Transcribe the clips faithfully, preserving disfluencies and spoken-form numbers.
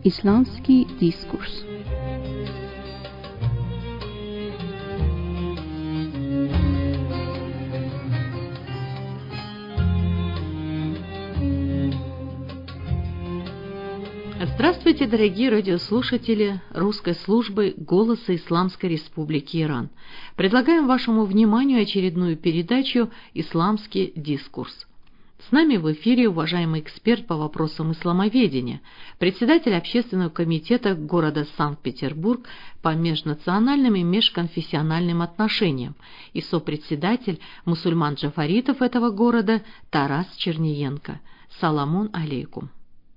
Исламский дискурс. Здравствуйте, дорогие радиослушатели русской службы «Голоса Исламской Республики Иран». Предлагаем вашему вниманию очередную передачу «Исламский дискурс». С нами в эфире уважаемый эксперт по вопросам исламоведения, председатель общественного комитета города Санкт-Петербург по межнациональным и межконфессиональным отношениям и сопредседатель мусульман-джафаритов этого города Тарас Черниенко. Саламун алейкум.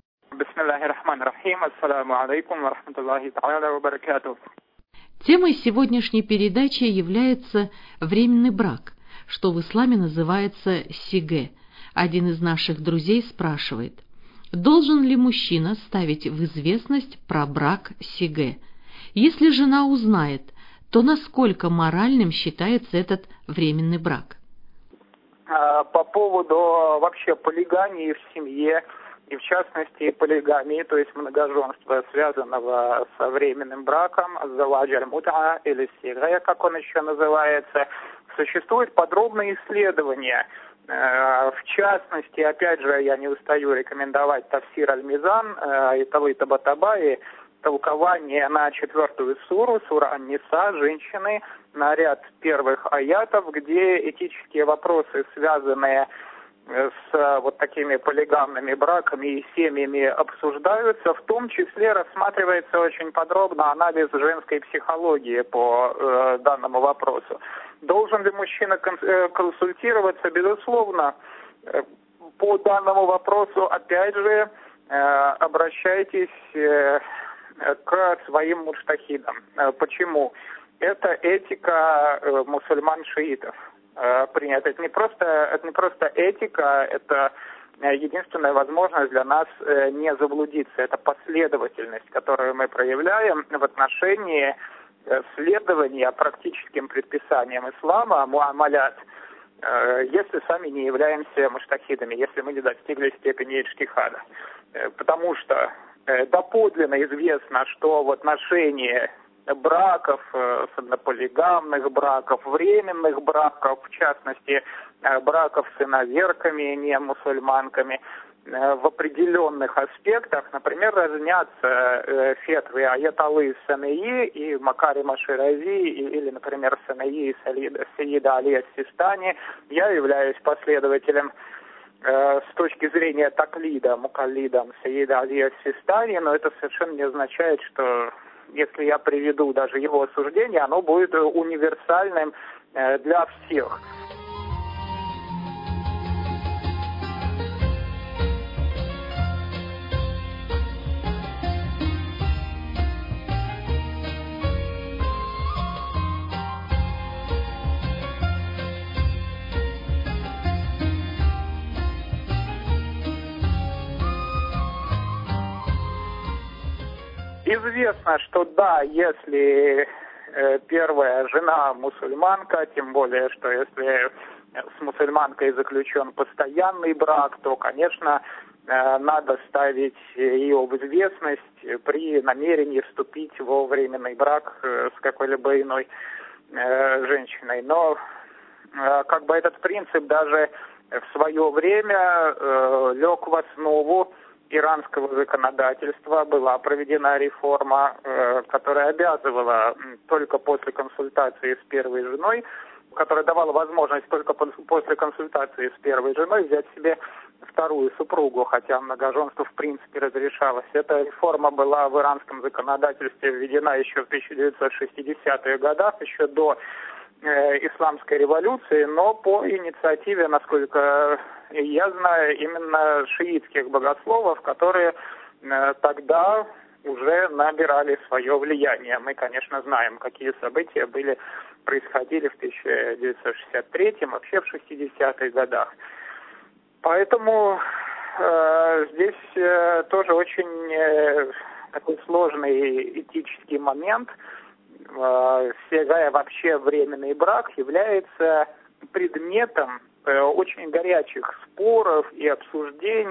Темой сегодняшней передачи является временный брак, что в исламе называется сиге. Один из наших друзей спрашивает, должен ли мужчина ставить в известность про брак сиге? Если жена узнает, то насколько моральным считается этот временный брак? По поводу вообще полигамии в семье, и в частности полигамии, то есть многоженства, связанного со временным браком, заваджаль мут'a или сиге, как он еще называется, существуют подробные исследования. В частности, опять же, я не устаю рекомендовать Тафсир аль-Мизан и Тавы Табатабаи, толкование на четвертую суру, сура Ан-Ниса, женщины, на ряд первых аятов, где этические вопросы, связанные с вот такими полигамными браками и семьями, обсуждаются, в том числе рассматривается очень подробно анализ женской психологии по э, данному вопросу. Должен ли мужчина консультироваться? Безусловно. По данному вопросу, опять же, э, обращайтесь э, к своим муджтахидам. Почему? Это этика э, мусульман-шиитов. Принято. Это не просто, это не просто этика, это единственная возможность для нас не заблудиться. Это последовательность, которую мы проявляем в отношении следования практическим предписаниям ислама, муамалят, если сами не являемся муджтахидами, если мы не достигли степени иджтихада. Потому что доподлинно известно, что в отношении браков, полигамных браков, временных браков, в частности, браков с иноверками, не мусульманками, в определенных аспектах, например, разнятся фетвы Аятоллы Санеи и Макарима Ширази, или, например, Санеи и Саида Али ас-Систани. Я являюсь последователем с точки зрения таклида, мукаллидом Саида Али ас-Систани, но это совершенно не означает, что если я приведу даже его осуждение, оно будет универсальным для всех. Известно, что да, если э, первая жена мусульманка, тем более, что если с мусульманкой заключен постоянный брак, то, конечно, э, надо ставить ее в известность при намерении вступить во временный брак э, с какой-либо иной э, женщиной. Но э, как бы этот принцип даже в свое время э, лег в основу иранского законодательства. Была проведена реформа, э, которая обязывала только после консультации с первой женой, которая давала возможность только после консультации с первой женой взять себе вторую супругу, хотя многоженство в принципе разрешалось. Эта реформа была в иранском законодательстве введена еще в тысяча девятьсот шестидесятых годах, еще до э, исламской революции, но по инициативе, насколько я знаю, именно шиитских богословов, которые э, тогда уже набирали свое влияние. Мы, конечно, знаем, какие события были, происходили в тысяча девятьсот шестьдесят третьем, вообще в шестидесятых годах. Поэтому э, здесь э, тоже очень э, такой сложный этический момент. Э, сиге, вообще временный брак является предметом очень горячих споров и обсуждений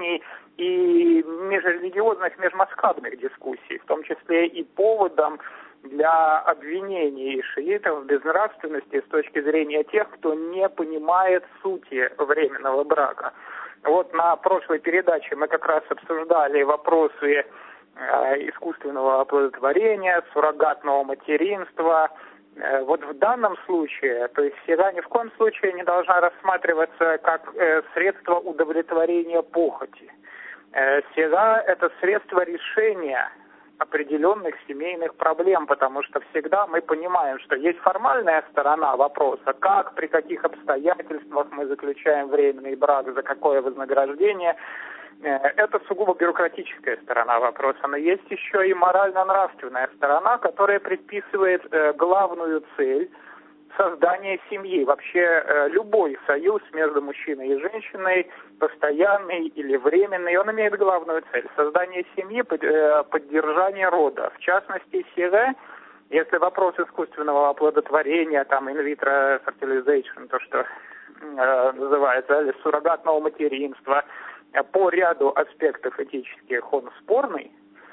и межрелигиозных, межмазхабных дискуссий, в том числе и поводом для обвинений шиитов в безнравственности с точки зрения тех, кто не понимает сути временного брака. Вот на прошлой передаче мы как раз обсуждали вопросы э, искусственного оплодотворения, суррогатного материнства. Э, вот в данном случае, то есть сира ни в коем случае не должна рассматриваться как э, средство удовлетворения похоти. Э, сира – это средство решения определенных семейных проблем, потому что всегда мы понимаем, что есть формальная сторона вопроса, как, при каких обстоятельствах мы заключаем временный брак, за какое вознаграждение. Это сугубо бюрократическая сторона вопроса, но есть еще и морально-нравственная сторона, которая предписывает главную цель создания семьи. Вообще любой союз между мужчиной и женщиной, постоянный или временный, он имеет главную цель – создание семьи, поддержание рода. В частности, сире, если вопрос искусственного оплодотворения, там, in-vitro fertilization, то, что э, называется, или суррогатного материнства, по ряду аспектов этических он спорный,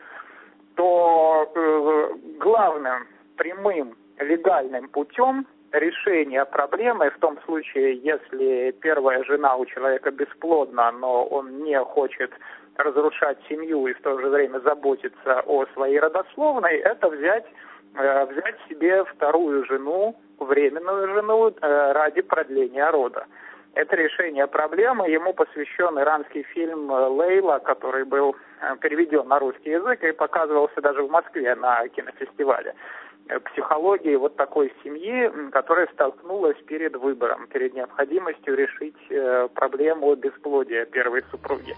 то э, главным прямым легальным путем решение проблемы в том случае, если первая жена у человека бесплодна, но он не хочет разрушать семью и в то же время заботиться о своей родословной, это взять, э, взять себе вторую жену, временную жену, э, ради продления рода. Это решение проблемы. Ему посвящен иранский фильм «Лейла», который был переведен на русский язык и показывался даже в Москве на кинофестивале. Психологии вот такой семьи, которая столкнулась перед выбором, перед необходимостью решить проблему бесплодия первой супруги.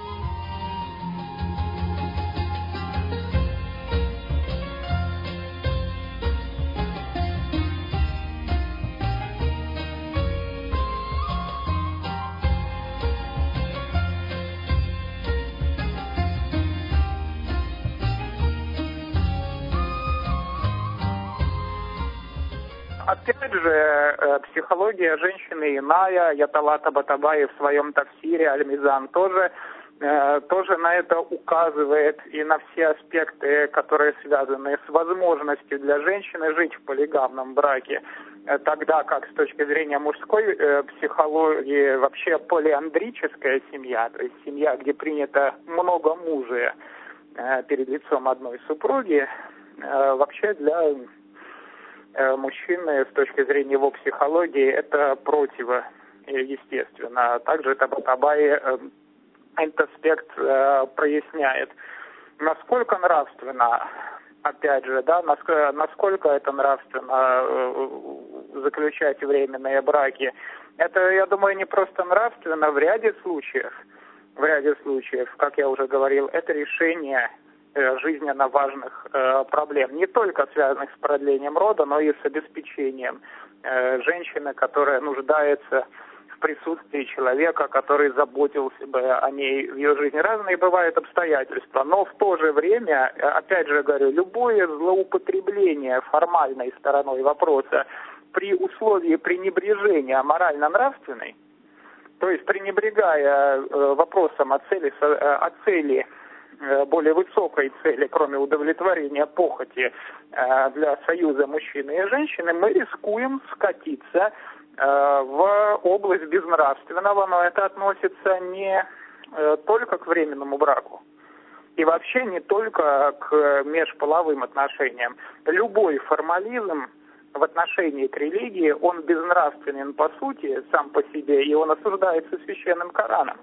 Опять же, психология женщины иная. Ятала Табатабай в своем тафсире, Аль-Мизан тоже, тоже на это указывает, и на все аспекты, которые связаны с возможностью для женщины жить в полигамном браке. Тогда как с точки зрения мужской психологии вообще полиандрическая семья, то есть семья, где принято многомужие перед лицом одной супруги, вообще для мужчины с точки зрения его психологии это противоестественно. Также Табатабай этот аспект проясняет. Насколько нравственно, опять же, да, насколько, насколько это нравственно заключать временные браки. Это, я думаю, не просто нравственно, в ряде случаев, в ряде случаев, как я уже говорил, это решение жизненно важных э, проблем, не только связанных с продлением рода, но и с обеспечением э, женщины, которая нуждается в присутствии человека, который заботился бы о ней в ее жизни. Разные бывают обстоятельства, но в то же время, опять же говорю, любое злоупотребление формальной стороной вопроса при условии пренебрежения морально-нравственной, то есть пренебрегая э, вопросом о цели, о цели более высокой цели, кроме удовлетворения похоти для союза мужчины и женщины, мы рискуем скатиться в область безнравственного, но это относится не только к временному браку и вообще не только к межполовым отношениям. Любой формализм в отношении к религии, он безнравственен по сути, сам по себе, и он осуждается священным Кораном.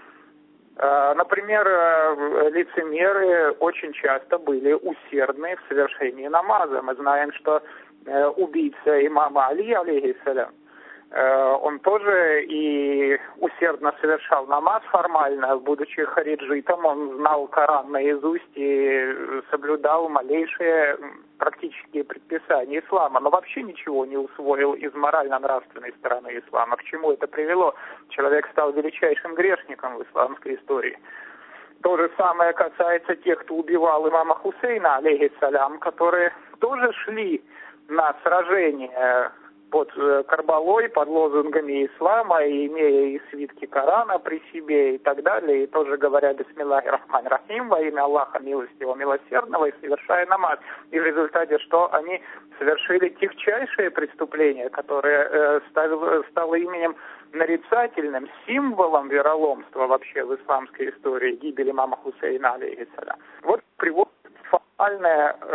Например, лицемеры очень часто были усердны в совершении намаза. Мы знаем, что убийца имама Али, алейхиссалям, он тоже и усердно совершал намаз формально, будучи хариджитом, он знал Коран наизусть и соблюдал малейшие практические предписания ислама, но вообще ничего не усвоил из морально-нравственной стороны ислама. К чему это привело? Человек стал величайшим грешником в исламской истории. То же самое касается тех, кто убивал имама Хусейна, алейхиссалям, которые тоже шли на сражение под Карбалой, под лозунгами ислама, и имея и свитки Корана при себе и так далее, и тоже говоря «Бисмиллахи рахмани рахим», во имя Аллаха милостивого, милосердного, и совершая намаз. И в результате, что они совершили тягчайшее преступление, которое э, ставило, стало именем нарицательным, символом вероломства вообще в исламской истории, гибели имама Хусейна, алейхиссалям. Вот приводит формальное э,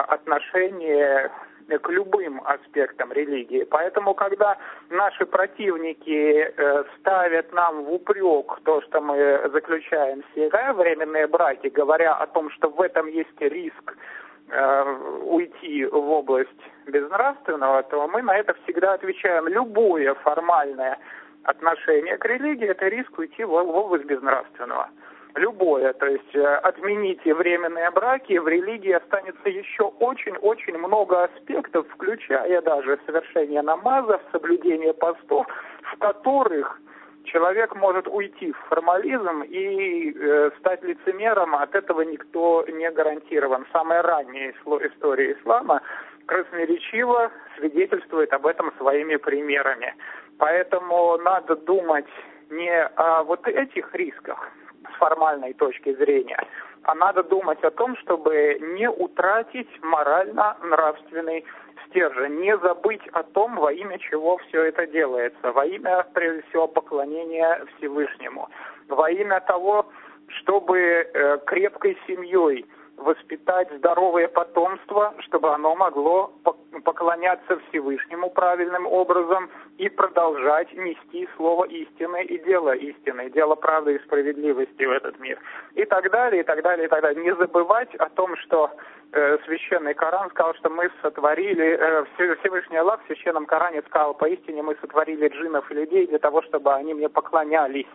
отношение к любым аспектам религии. Поэтому, когда наши противники э, ставят нам в упрек то, что мы заключаем сирэ, временные браки, говоря о том, что в этом есть риск э, уйти в область безнравственного, то мы на это всегда отвечаем: любое формальное отношение к религии – это риск уйти в область безнравственного. Любое, то есть отмените временные браки, в религии останется еще очень-очень много аспектов, включая даже совершение намазов, соблюдение постов, в которых человек может уйти в формализм и э, стать лицемером, от этого никто не гарантирован. Самая ранняя история ислама красноречиво свидетельствует об этом своими примерами. Поэтому надо думать не о вот этих рисках, с формальной точки зрения, а надо думать о том, чтобы не утратить морально-нравственный стержень, не забыть о том, во имя чего все это делается, во имя, прежде всего, поклонения Всевышнему, во имя того, чтобы э, крепкой семьей воспитать здоровое потомство, чтобы оно могло поклоняться Всевышнему правильным образом и продолжать нести слово истины и дело истины, дело правды и справедливости в этот мир. И так далее, и так далее, и так далее. Не забывать о том, что э, Священный Коран сказал, что мы сотворили, э, Всевышний Аллах в Священном Коране сказал: поистине мы сотворили джиннов и людей для того, чтобы они мне поклонялись.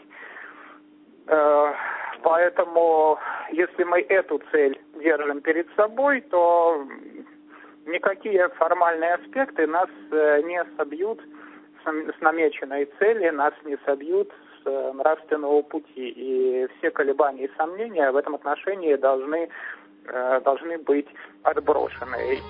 Э, Поэтому, если мы эту цель держим перед собой, то никакие формальные аспекты нас не собьют с намеченной цели, нас не собьют с нравственного пути. И все колебания и сомнения в этом отношении должны, должны быть отброшены.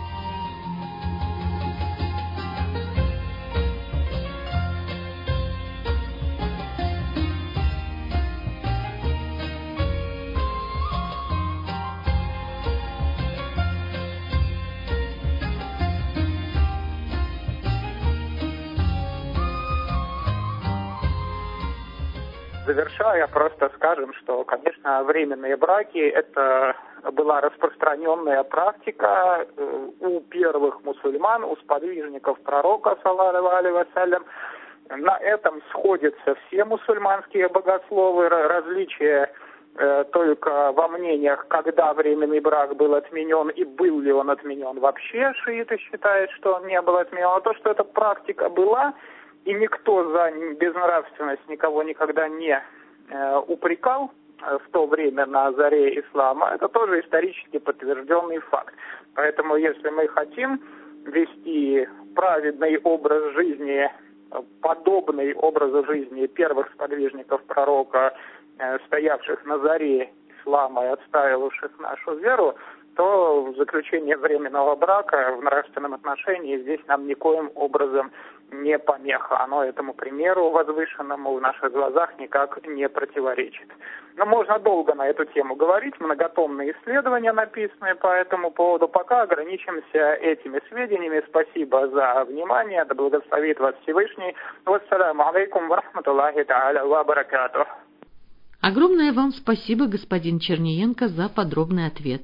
Завершая, просто скажем, что, конечно, временные браки – это была распространенная практика у первых мусульман, у сподвижников пророка, саллаллаху алейхи вассалям. На этом сходятся все мусульманские богословы, различия э, только во мнениях, когда временный брак был отменен и был ли он отменен вообще. Шииты считают, что он не был отменен, а то, что эта практика была, и никто за безнравственность никого никогда не э, упрекал э, в то время на заре ислама, это тоже исторически подтвержденный факт. Поэтому, если мы хотим вести праведный образ жизни, подобный образу жизни первых сподвижников пророка, э, стоявших на заре ислама и отстаивавших нашу веру, то в заключение временного брака в нравственном отношении здесь нам никоим образом не помеха. Оно этому примеру возвышенному в наших глазах никак не противоречит. Но можно долго на эту тему говорить, многотомные исследования написаны по этому поводу. Пока ограничимся этими сведениями. Спасибо за внимание. Да благословит вас Всевышний. Вассаламу алейкум ва рахматуллахи та'аля ва баракатух. Огромное вам спасибо, господин Черниенко, за подробный ответ.